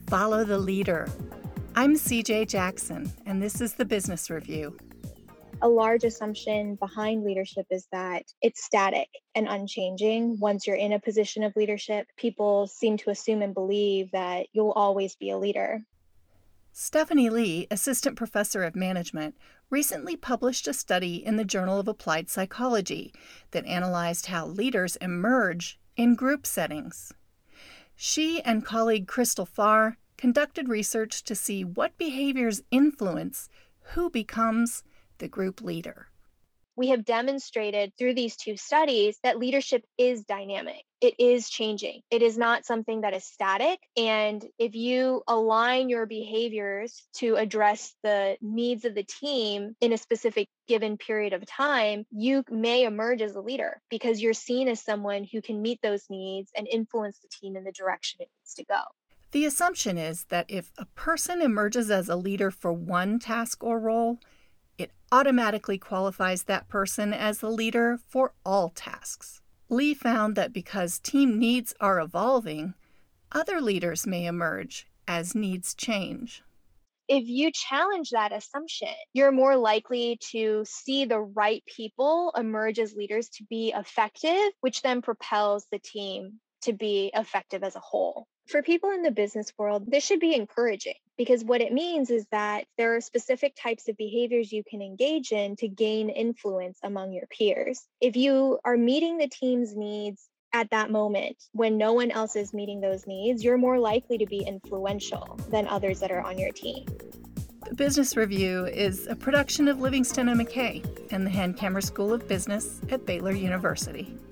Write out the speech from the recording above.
Follow the leader. I'm CJ Jackson, and this is the Business Review. A large assumption behind leadership is that it's static and unchanging. Once you're in a position of leadership, people seem to assume and believe that you'll always be a leader. Stephanie Lee, assistant professor of management, recently published a study in the Journal of Applied Psychology that analyzed how leaders emerge in group settings. She and colleague Crystal Farr conducted research to see what behaviors influence who becomes the group leader. We have demonstrated through these two studies that leadership is dynamic. It is changing. It is not something that is static. And if you align your behaviors to address the needs of the team in a specific given period of time, you may emerge as a leader because you're seen as someone who can meet those needs and influence the team in the direction it needs to go. The assumption is that if a person emerges as a leader for one task or role, it automatically qualifies that person as the leader for all tasks. Lee found that because team needs are evolving, other leaders may emerge as needs change. If you challenge that assumption, you're more likely to see the right people emerge as leaders to be effective, which then propels the team to be effective as a whole. For people in the business world, this should be encouraging because what it means is that there are specific types of behaviors you can engage in to gain influence among your peers. If you are meeting the team's needs at that moment when no one else is meeting those needs, you're more likely to be influential than others that are on your team. The Business Review is a production of Livingston and McKay and the Hankamer School of Business at Baylor University.